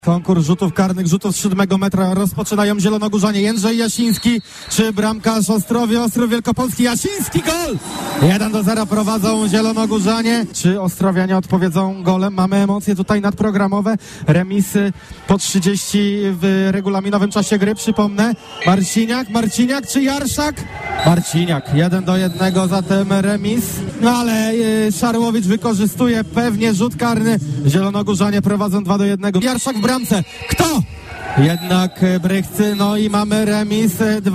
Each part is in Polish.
Konkurs rzutów karnych, rzutów z 7 metra rozpoczynają zielonogórzanie. Jędrzej Jasiński czy bramkarz Ostrowie, Ostrów Wielkopolski. Jasiński, gol! 1-0 prowadzą zielonogórzanie. Czy ostrowianie odpowiedzą golem? Mamy emocje tutaj nadprogramowe. Remisy po 30 w regulaminowym czasie gry, przypomnę. Marciniak czy Jarszak? Marciniak, 1-1, zatem remis. No ale Szarłowicz wykorzystuje pewnie rzut karny. Zielonogórzanie prowadzą 2-1. Jarszak w bramce. Kto? Jednak Brychcy, no i mamy remis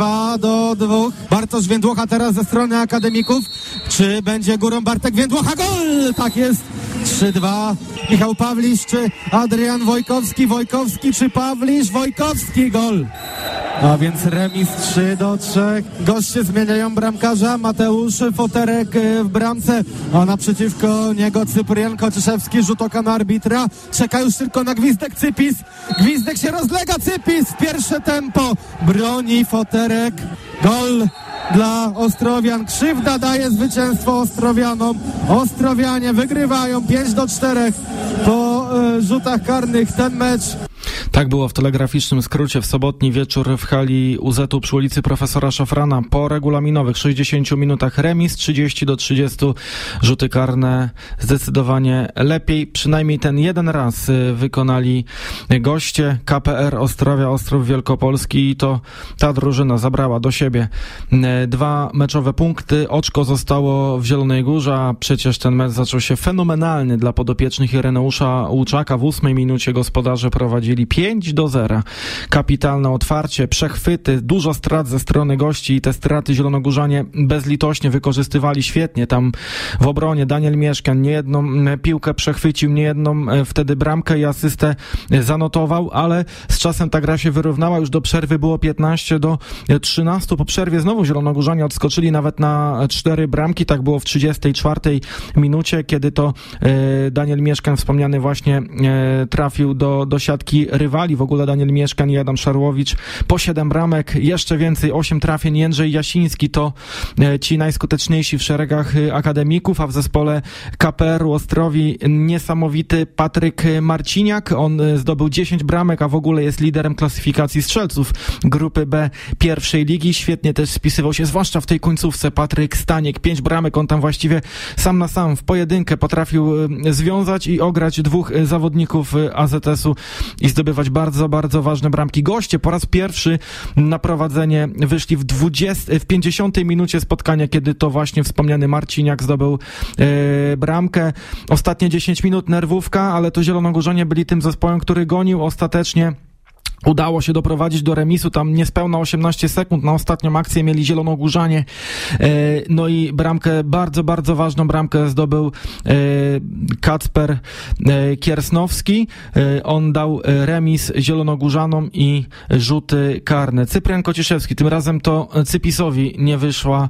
2-2. Bartosz Więdłocha teraz ze strony akademików. Czy będzie górą Bartek Więdłocha? Gol! Tak jest. 3-2. Michał Pawlisz czy Adrian Wojkowski? Wojkowski czy Pawlisz? Wojkowski, gol. A więc remis 3-3. Goście zmieniają bramkarza. Mateusz Foterek w bramce, a naprzeciwko niego Cyprian Kociszewski. Rzut oka na arbitra. Czeka już tylko na gwizdek Cypis. Gwizdek się rozlega. Cypis, pierwsze tempo. Broni Foterek. Gol dla Ostrowian. Krzywda daje zwycięstwo Ostrowianom. Ostrowianie wygrywają 5-4 po rzutach karnych ten mecz. Tak było w telegraficznym skrócie w sobotni wieczór w hali UZ-u przy ulicy Profesora Szafrana. Po regulaminowych 60 minutach remis, 30-30, rzuty karne zdecydowanie lepiej. Przynajmniej ten jeden raz wykonali goście. KPR Ostrowia, Ostrów Wielkopolski, i to ta drużyna zabrała do siebie 2 meczowe punkty. Oczko zostało w Zielonej Górze, a przecież ten mecz zaczął się fenomenalnie dla podopiecznych Ireneusza Łuczaka. W 8 minucie gospodarze prowadzili 5-0. Kapitalne otwarcie, przechwyty, dużo strat ze strony gości i te straty zielonogórzanie bezlitośnie wykorzystywali świetnie. Tam w obronie Daniel Mieszkan niejedną piłkę przechwycił, niejedną wtedy bramkę i asystę zanotował, ale z czasem ta gra się wyrównała. Już do przerwy było 15-13. Po przerwie znowu zielonogórzanie odskoczyli nawet na 4 bramki. Tak było w 34 minucie, kiedy to Daniel Mieszkan, wspomniany właśnie, trafił do siatki rywali. W ogóle Daniel Mieszkan i Adam Szarłowicz po 7 bramek, jeszcze więcej, 8 trafień. Jędrzej Jasiński to ci najskuteczniejsi w szeregach akademików, a w zespole KPR-u Ostrowi niesamowity Patryk Marciniak. On zdobył 10 bramek, a w ogóle jest liderem klasyfikacji strzelców grupy B pierwszej ligi. Świetnie też spisywał się, zwłaszcza w tej końcówce, Patryk Staniek. 5 bramek, on tam właściwie sam na sam w pojedynkę potrafił związać i ograć 2 zawodników AZS-u i zdobywać bardzo, bardzo ważne bramki. Goście po raz pierwszy na prowadzenie wyszli w 50 minucie spotkania, kiedy to właśnie wspomniany Marciniak zdobył bramkę. Ostatnie 10 minut nerwówka, ale to zielonogórzanie byli tym zespołem, który gonił. Ostatecznie udało się doprowadzić do remisu, tam niespełna 18 sekund. Na ostatnią akcję mieli zielonogórzanie. No i bramkę, bardzo, bardzo ważną bramkę zdobył Kacper Kiersnowski. On dał remis zielonogórzanom i rzuty karne. Cyprian Kociszewski, tym razem to Cypisowi nie wyszła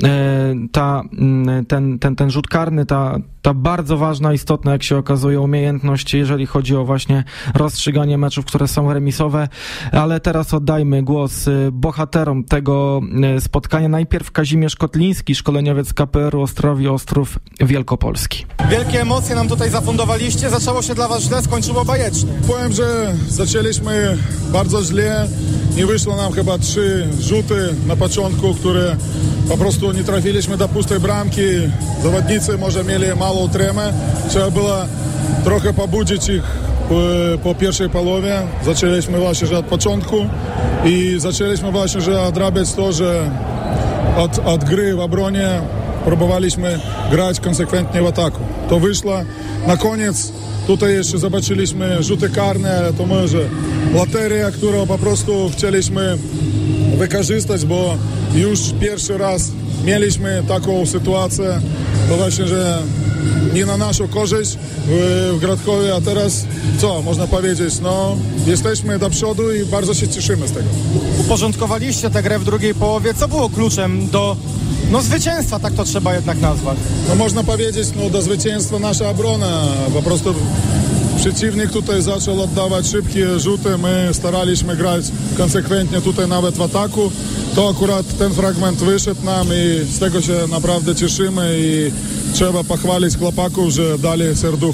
ten rzut karny, ta bardzo ważna, istotna, jak się okazuje, umiejętność, jeżeli chodzi o właśnie rozstrzyganie meczów, które są remisowe. Ale teraz oddajmy głos bohaterom tego spotkania. Najpierw Kazimierz Kotliński, szkoleniowiec KPR-u Ostrowi, Ostrów Wielkopolski. Wielkie emocje nam tutaj zafundowaliście. Zaczęło się dla was źle, skończyło bajecznie. Powiem, że zaczęliśmy bardzo źle. Nie wyszło nam chyba 3 rzuty na początku, które po prostu nie trafiliśmy do pustej bramki. Zawodnicy może mieli mało tremy. Trzeba było trochę pobudzić ich po pierwszej połowie. Zaczęliśmy właśnie że od początku i zaczęliśmy właśnie że odrabiać to, że od gry w obronie próbowaliśmy grać konsekwentnie w ataku. To wyszło. Na koniec tutaj jeszcze zobaczyliśmy rzuty karne, ale to może loteria, którą po prostu chcieliśmy wykorzystać, bo już pierwszy raz mieliśmy taką sytuację, to właśnie, że nie na naszą korzyść w Gradkowie, a teraz co, można powiedzieć, no jesteśmy do przodu i bardzo się cieszymy z tego. Uporządkowaliście tę grę w drugiej połowie. Co było kluczem do zwycięstwa, tak to trzeba jednak nazwać? No można powiedzieć, do zwycięstwa nasza obrona, po prostu przeciwnik tutaj zaczął oddawać szybkie rzuty, my staraliśmy grać konsekwentnie tutaj nawet w ataku. To akurat ten fragment wyszedł nam i z tego się naprawdę cieszymy i trzeba pochwalić chłopaków, że dali serducha.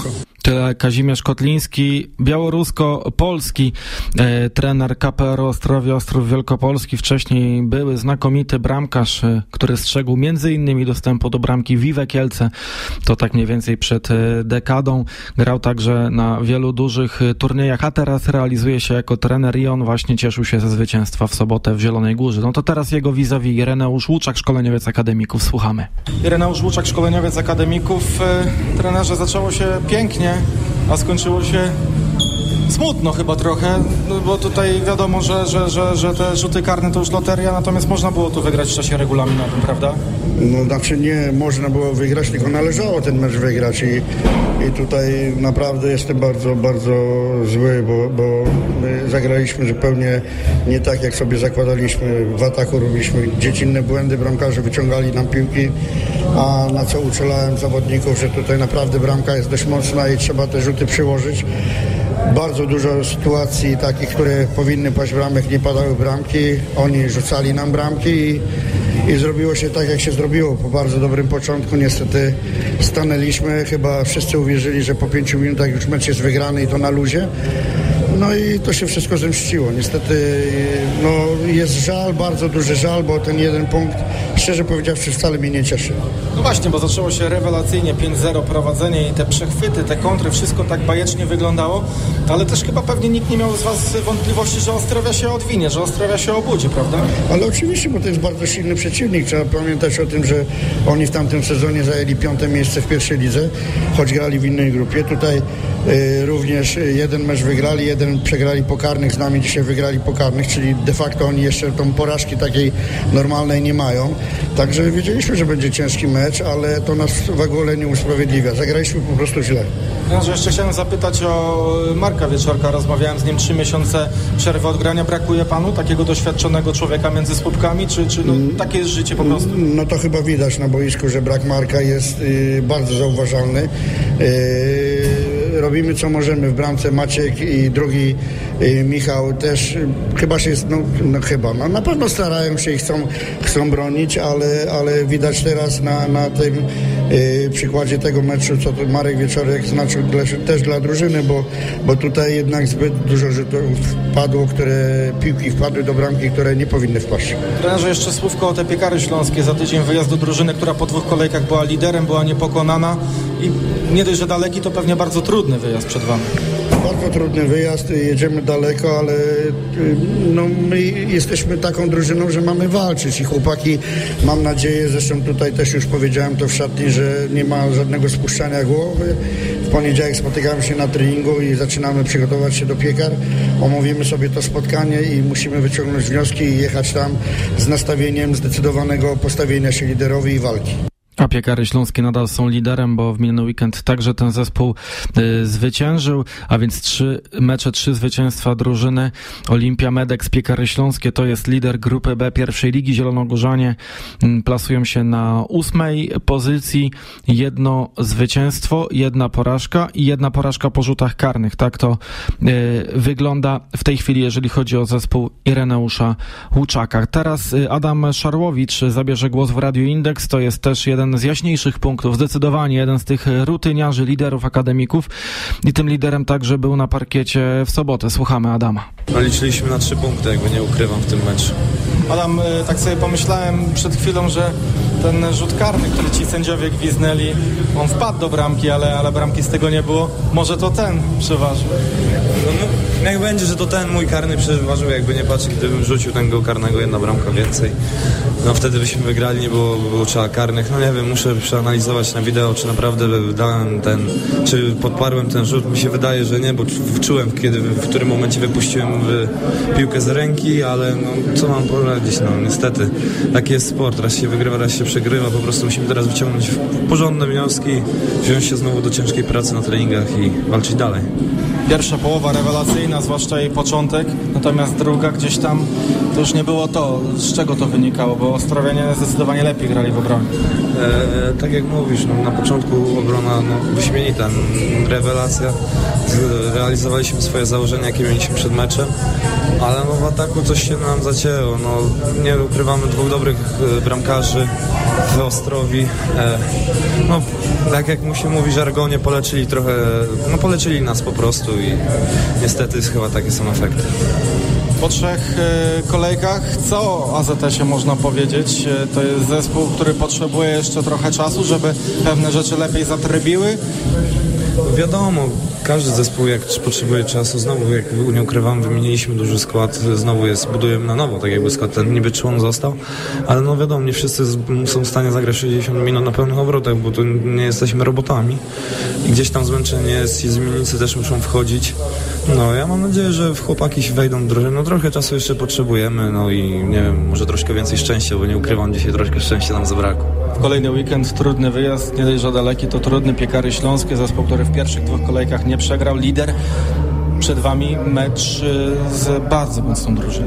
Tyle Kazimierz Kotliński, białorusko-polski trener KPR Ostrowia Ostrów Wielkopolski. Wcześniej były znakomity bramkarz, który strzegł m.in. dostępu do bramki Vive Kielce. To tak mniej więcej przed dekadą. Grał także na wielu dużych turniejach, a teraz realizuje się jako trener i on właśnie cieszył się ze zwycięstwa w sobotę w Zielonej Górze. No to teraz jego vis-a-vis Ireneusz Łuczak, szkoleniowiec Akademików. Słuchamy. Ireneusz Łuczak, szkoleniowiec Akademików. Trenerze, zaczęło się pięknie, a skończyło się smutno chyba trochę, bo tutaj wiadomo, że te rzuty karne to już loteria, natomiast można było tu wygrać w czasie regulaminowym, prawda? No znaczy nie można było wygrać, tylko należało ten mecz wygrać i tutaj naprawdę jestem bardzo, bardzo zły, bo my zagraliśmy zupełnie nie tak, jak sobie zakładaliśmy. W ataku robiliśmy dziecinne błędy, bramkarze wyciągali nam piłki, a na co uczulałem zawodników, że tutaj naprawdę bramka jest dość mocna i trzeba te rzuty przyłożyć. Bardzo dużo sytuacji takich, które powinny paść bramek, nie padały bramki. Oni rzucali nam bramki i zrobiło się tak, jak się zrobiło. Po bardzo dobrym początku niestety stanęliśmy. Chyba wszyscy uwierzyli, że po 5 minutach już mecz jest wygrany i to na luzie. No i to się wszystko zemściło. Niestety no, jest żal, bardzo duży żal, bo ten jeden punkt, szczerze powiedziawszy, wcale mnie nie cieszy. No właśnie, bo zaczęło się rewelacyjnie, 5-0 prowadzenie i te przechwyty, te kontry, wszystko tak bajecznie wyglądało, ale też chyba pewnie nikt nie miał z was wątpliwości, że Ostrowia się odwinie, że Ostrowia się obudzi, prawda? Ale oczywiście, bo to jest bardzo silny przeciwnik. Trzeba pamiętać o tym, że oni w tamtym sezonie zajęli 5. miejsce w pierwszej lidze, choć grali w innej grupie. Tutaj również jeden mecz wygrali, jeden przegrali pokarnych, z nami dzisiaj wygrali pokarnych, czyli de facto oni jeszcze tą porażki takiej normalnej nie mają. Także wiedzieliśmy, że będzie ciężki mecz, ale to nas w ogóle nie usprawiedliwia. Zagraliśmy po prostu źle. Ja jeszcze chciałem zapytać o Marka Wieczorka. Rozmawiałem z nim 3 miesiące przerwy od grania. Brakuje panu takiego doświadczonego człowieka między słupkami, czy no, takie jest życie po prostu? No to chyba widać na boisku, że brak Marka jest bardzo zauważalny. Robimy co możemy w bramce. Maciek i drugi Michał też chyba się na pewno starają się i chcą bronić, ale widać teraz na tym przykładzie tego meczu, co to Marek Wieczorek znaczył też dla drużyny, bo tutaj jednak zbyt dużo rzutów wpadło, piłki wpadły do bramki, które nie powinny wpaść. Trenerze, jeszcze słówko o te Piekary Śląskie. Za tydzień wyjazd do drużyny, która po 2 kolejkach była liderem, była niepokonana i nie dość, że daleki, to pewnie bardzo trudny wyjazd przed wami. Bardzo trudny wyjazd, jedziemy daleko, ale no, my jesteśmy taką drużyną, że mamy walczyć i chłopaki, mam nadzieję, zresztą tutaj też już powiedziałem to w szatni, że nie ma żadnego spuszczania głowy. W poniedziałek spotykamy się na treningu i zaczynamy przygotować się do Piekar. Omówimy sobie to spotkanie i musimy wyciągnąć wnioski i jechać tam z nastawieniem zdecydowanego postawienia się liderowi i walki. A Piekary Śląskie nadal są liderem, bo w miniony weekend także ten zespół zwyciężył, a więc 3 mecze, 3 zwycięstwa drużyny. Olimpia Medex, Piekary Śląskie to jest lider grupy B pierwszej ligi. Zielonogórzanie plasują się na 8. pozycji. 1 zwycięstwo, 1 porażka i 1 porażka po rzutach karnych. Tak to wygląda w tej chwili, jeżeli chodzi o zespół Ireneusza Łuczaka. Teraz Adam Szarłowicz zabierze głos w Radiu Indeks. To jest też jeden z jaśniejszych punktów, zdecydowanie jeden z tych rutyniarzy, liderów akademików i tym liderem także był na parkiecie w sobotę. Słuchamy Adama. No, liczyliśmy na 3 punkty, jakby nie ukrywam w tym meczu. Adam, tak sobie pomyślałem przed chwilą, że ten rzut karny, który ci sędziowie gwiznęli, on wpadł do bramki, ale bramki z tego nie było. Może to ten przeważył. No, jak będzie, że to ten mój karny przeważył, jakby nie patrzeć, gdybym rzucił tego karnego 1 bramka więcej. No wtedy byśmy wygrali, nie było trzeba karnych. No nie wiem, muszę przeanalizować na wideo, czy naprawdę dałem czy podparłem ten rzut. Mi się wydaje, że nie, bo czułem, w którym momencie wypuściłem piłkę z ręki, ale no, co mam poradzić, no niestety. Taki jest sport, raz się wygrywa, raz się przegrywa. Po prostu musimy teraz wyciągnąć porządne wnioski, wziąć się znowu do ciężkiej pracy na treningach i walczyć dalej. Pierwsza połowa rewelacyjna, zwłaszcza jej początek, natomiast druga gdzieś tam to już nie było to. Z czego to wynikało? Bo Ostrowianie zdecydowanie lepiej grali w obronie. Tak jak mówisz, na początku obrona wyśmienita, rewelacja. Realizowaliśmy swoje założenia, jakie mieliśmy przed meczem, ale w ataku coś się nam zacięło. Nie ukrywamy, dwóch dobrych bramkarzy w Ostrowi. Tak jak mu się mówi, żargonie, poleczyli trochę, poleczyli nas po prostu i niestety chyba takie są efekty. Po 3 kolejkach, co o AZS-ie można powiedzieć? To jest zespół, który potrzebuje jeszcze trochę czasu, żeby pewne rzeczy lepiej zatrybiły. Wiadomo, każdy zespół jak potrzebuje czasu, znowu jak nie ukrywam, wymieniliśmy duży skład, znowu budujemy na nowo, tak jakby skład ten niby człon został, ale wiadomo, nie wszyscy są w stanie zagrać 60 minut na pełnych obrotach, bo tu nie jesteśmy robotami i gdzieś tam zmęczenie jest i zmiennicy też muszą wchodzić. Ja mam nadzieję, że chłopaki się wejdą w drużynę, trochę czasu jeszcze potrzebujemy, i nie wiem, może troszkę więcej szczęścia, bo nie ukrywam, dzisiaj troszkę szczęścia nam zabrakło. W kolejny weekend trudny wyjazd, nie dość, że daleki, to trudny Piekary Śląskie, zespół, który w pierwszych 2 kolejkach nie przegrał, lider. Przed wami mecz z bardzo mocną drużyną.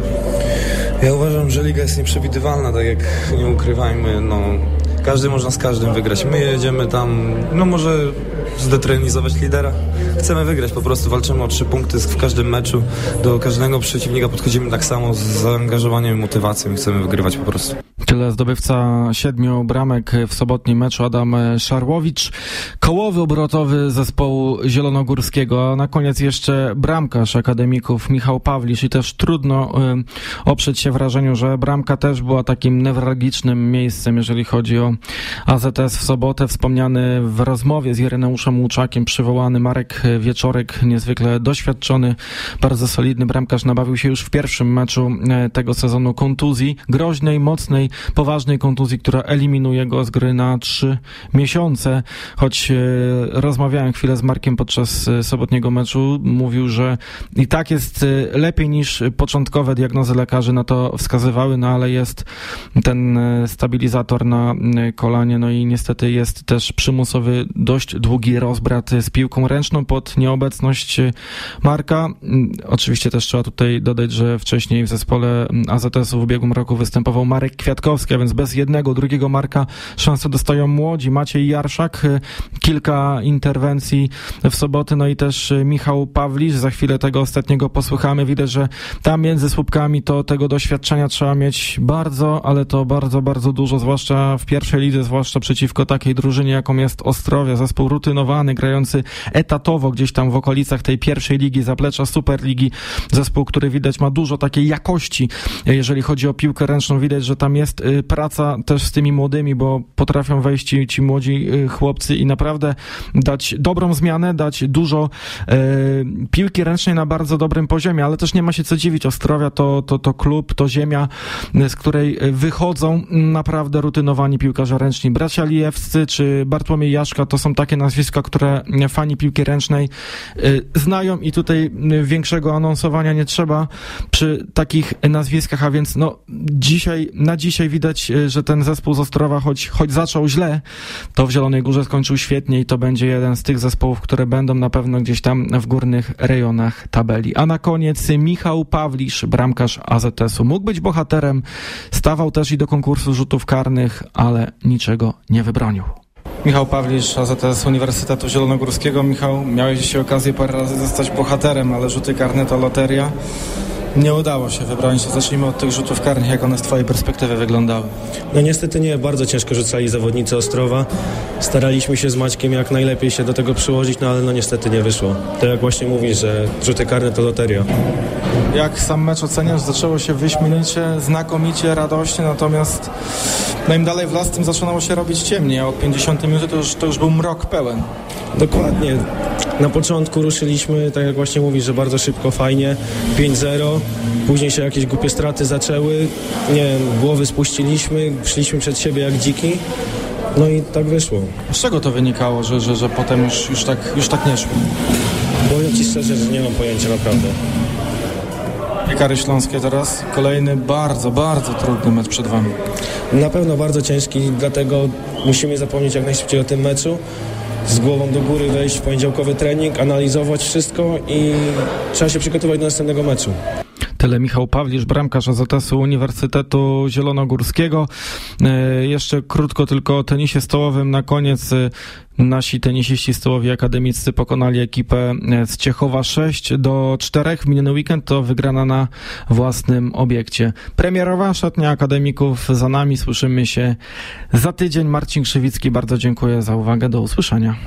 Ja uważam, że liga jest nieprzewidywalna, tak jak nie ukrywajmy, każdy można z każdym wygrać. My jedziemy tam, może zdetrenizować lidera. Chcemy wygrać, po prostu walczymy o 3 punkty w każdym meczu. Do każdego przeciwnika podchodzimy tak samo z zaangażowaniem i motywacją i chcemy wygrywać po prostu. Tyle zdobywca 7 bramek w sobotnim meczu Adam Szarłowicz, kołowy obrotowy zespołu zielonogórskiego, a na koniec jeszcze bramkarz akademików Michał Pawlisz i też trudno oprzeć się wrażeniu, że bramka też była takim newralgicznym miejscem, jeżeli chodzi o AZS w sobotę. Wspomniany w rozmowie z Ireneuszem Łuczakiem przywołany Marek Wieczorek, niezwykle doświadczony, bardzo solidny bramkarz, nabawił się już w pierwszym meczu tego sezonu kontuzji, groźnej, mocnej, poważnej kontuzji, która eliminuje go z gry na 3 miesiące. Choć rozmawiałem chwilę z Markiem podczas sobotniego meczu, mówił, że i tak jest lepiej niż początkowe diagnozy lekarzy na to wskazywały, ale jest ten stabilizator na kolanie, i niestety jest też przymusowy, dość długi rozbrat z piłką ręczną pod nieobecność Marka. Oczywiście też trzeba tutaj dodać, że wcześniej w zespole AZS-u w ubiegłym roku występował Marek Kwiatkowski, a więc bez jednego, drugiego Marka szansę dostają młodzi. Maciej Jarszak, kilka interwencji w sobotę, i też Michał Pawlisz. Za chwilę tego ostatniego posłuchamy. Widać, że tam między słupkami to tego doświadczenia trzeba mieć bardzo, ale to bardzo, bardzo dużo, zwłaszcza w pierwszej lidze, zwłaszcza przeciwko takiej drużynie, jaką jest Ostrowia. Zespół rutynowany, grający etatowo gdzieś tam w okolicach tej pierwszej ligi, zaplecza Superligi. Zespół, który widać ma dużo takiej jakości, jeżeli chodzi o piłkę ręczną. Widać, że tam jest praca też z tymi młodymi, bo potrafią wejść ci młodzi chłopcy i naprawdę dać dobrą zmianę, dać dużo piłki ręcznej na bardzo dobrym poziomie, ale też nie ma się co dziwić. Ostrowia to klub, to ziemia, z której wychodzą naprawdę rutynowani piłkarze ręczni. Bracia Lijewscy czy Bartłomiej Jaszka to są takie nazwiska, które fani piłki ręcznej znają i tutaj większego anonsowania nie trzeba przy takich nazwiskach, a więc dzisiaj widać, że ten zespół z Ostrowa, choć zaczął źle, to w Zielonej Górze skończył świetnie i to będzie jeden z tych zespołów, które będą na pewno gdzieś tam w górnych rejonach tabeli. A na koniec Michał Pawlisz, bramkarz AZS-u. Mógł być bohaterem, stawał też i do konkursu rzutów karnych, ale niczego nie wybronił. Michał Pawlisz, AZS Uniwersytetu Zielonogórskiego. Michał, miałeś dzisiaj okazję parę razy zostać bohaterem, ale rzuty karne to loteria. Nie udało się wybronić. Zacznijmy od tych rzutów karnych. Jak one z twojej perspektywy wyglądały? Niestety nie. Bardzo ciężko rzucali zawodnicy Ostrowa. Staraliśmy się z Maćkiem jak najlepiej się do tego przyłożyć, ale niestety nie wyszło. To jak właśnie mówisz, że rzuty karne to loteria. Jak sam mecz oceniasz? Zaczęło się wyśmienicie, znakomicie, radośnie, natomiast im dalej w las, tym zaczynało się robić ciemniej, a od 50 minuty to już był mrok pełen. Dokładnie. Na początku ruszyliśmy, tak jak właśnie mówisz, że bardzo szybko, fajnie, 5-0, później się jakieś głupie straty zaczęły, głowy spuściliśmy, szliśmy przed siebie jak dziki, i tak wyszło. Z czego to wynikało, że potem już tak nie szło? Powiem Ci szczerze, że nie mam pojęcia naprawdę. Piekary Śląskie teraz, kolejny bardzo, bardzo trudny mecz przed wami. Na pewno bardzo ciężki, dlatego musimy zapomnieć jak najszybciej o tym meczu z głową do góry wejść w poniedziałkowy trening, analizować wszystko i trzeba się przygotować do następnego meczu. Tyle Michał Pawlisz, bramkarz AZS-u Uniwersytetu Zielonogórskiego. Jeszcze krótko tylko o tenisie stołowym na koniec. Nasi tenisiści stołowi akademiccy pokonali ekipę z Ciechowa 6-4. W miniony weekend to wygrana na własnym obiekcie. Premierowa szatnia akademików za nami. Słyszymy się za tydzień. Marcin Krzywicki, bardzo dziękuję za uwagę. Do usłyszenia.